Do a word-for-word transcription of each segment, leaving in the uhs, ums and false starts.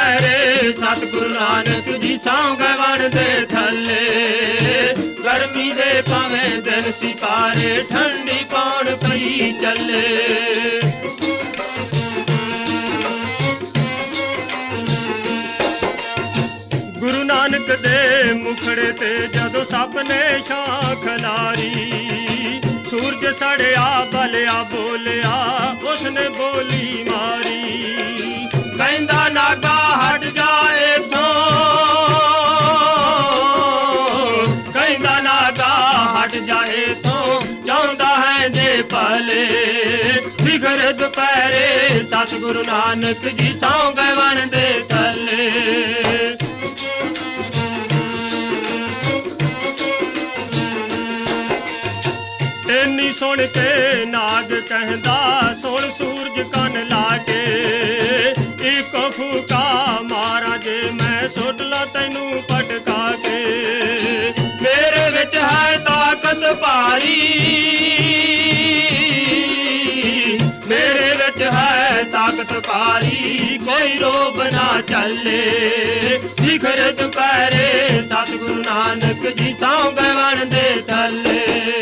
ਦੁਪਹਿਰੇ ਸਤਿਗੁਰੂ ਨਾਨਕ ਜੀ ਸੌਂ ਗਏ ਵਣ ਦੇ ਥੱਲੇ। ਗਰਮੀ ਦੇ ਭਾਵੇਂ ਦਿਨ ਸਿਤਾਰੇ ਠੰਡੀ ਪੌਣ ਪਈ ਚੱਲੇ। ਗੁਰੂ ਨਾਨਕ ਦੇ ਮੁਖੜੇ ਤੇ ਜਦੋਂ ਸੱਪ ਨੇ ਛਾਂ ਖਲਾਰੀ, ਸੂਰਜ ਸੜਿਆ ਬਲਿਆ ਬੋਲਿਆ ਉਸਨੇ ਬੋਲੀ ਮਾਰੀ। ਕਹਿੰਦਾ ਨਾਗਾ ਹਟ ਜਾ ਏਥੋਂ, ਕਹਿੰਦਾ ਨਾਗਾ ਹਟ ਜਾ ਏਥੋਂ, ਚਾਹੁੰਦਾ ਹੈ ਜੇ ਭਲੇ। ਸਿਖਰ ਦੁਪਹਿਰੇ ਸਤਿਗੁਰੂ ਨਾਨਕ ਜੀ ਸੌਂ ਗਏ ਵਣ ਦੇ ਥੱਲੇ। ਇੰਨੀ ਸੁਣ ਕੇ ਨਾਗ ਕਹਿੰਦਾ ਸੁਣ ਸੂਰਜ ਕੰਨ ਲਾ ਕੇ, ਇੱਕ ਫੂਕਾ ਮਾਰਾਂ ਜੇ ਮੈਂ ਸੁੱਟ ਲਾ ਤੈਨੂੰ ਪਟਕਾ ਕੇ। ਮੇਰੇ ਵਿੱਚ ਹੈ ਤਾਕਤ ਭਾਰੀ, ਮੇਰੇ ਵਿੱਚ ਹੈ ਤਾਕਤ ਭਾਰੀ, ਕੋਈ ਰੋਬ ਨਾ ਚੱਲੇ। ਸਿਖਰ ਦੁਪਹਿਰੇ ਸਤਿਗੁਰੂ ਨਾਨਕ ਜੀ ਸੌਂ ਗਏ ਵਣ ਦੇ ਥੱਲੇ।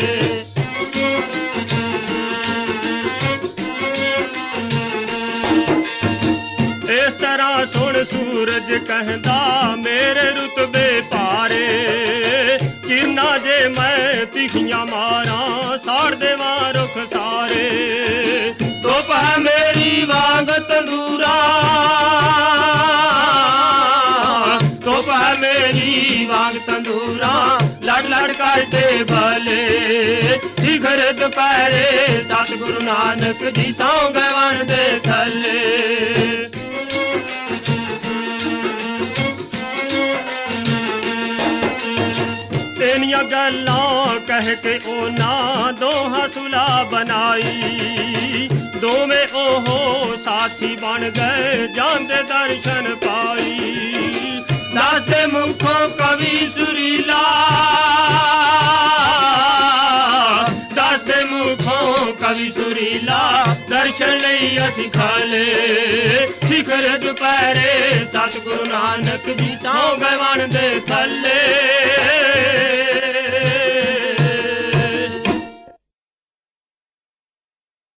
ਇਸ ਤਰ੍ਹਾਂ ਸੁਣ ਸੂਰਜ ਕਹਿੰਦਾ ਮੇਰੇ ਰੁਤਬੇ ਭਾਰੇ, ਕਿਰਨਾਂ ਜੇ ਮੈਂ ਤਿਖੀਆਂ ਮਾਰਾਂ ਸਾੜ ਦੇਵਾਂ ਰੁੱਖ ਸਾਰੇ। ਧੁੱਪ ਹੈ ਮੇਰੀ ਵਾਂਗ ਤੰਦੂਰਾ, ਧੁੱਪ ਹੈ ਮੇਰੀ ਵਾਂਗ ਤੰਦੂਰਾ, ਲੜ ਲੜ ਕਰਦੇ ਭਲੇ। ਸਿਖਰ ਦੁਪਹਿਰੇ ਸਤਿਗੁਰੂ ਨਾਨਕ ਜੀ ਸੌਂ ਗਏ ਵਣ ਦੇ ਥੱਲੇ। ਤੇਨੀਆਂ ਗੱਲਾਂ ਕਹਿ ਕੇ ਉਹਨਾਂ ਦੋਹਾਂ ਸੁਲਾ ਬਣਾਈ, ਦੋਵੇਂ ਉਹ ਸਾਥੀ ਬਣ ਗਏ ਜਾਂਦੇ ਦਰਸ਼ਨ ਪਾਈ। ਦੱਸਦੇ ਮੁਖੋਂ ਕਵੀ ਸੁਰੀਲਾ, ਦੱਸਦੇ ਮੁਖੋਂ ਕਵੀ ਸੁਰੀਲਾ, ਦਰਸ਼ਨ ਲਈ ਅਸੀਂ ਖਾਲੇ। ਸਿਖਰ ਦੁਪਹਿਰੇ ਸਤਿਗੁਰੂ ਨਾਨਕ ਜੀ ਸੌਂ ਗਏ ਵਣ ਦੇ ਥੱਲੇ।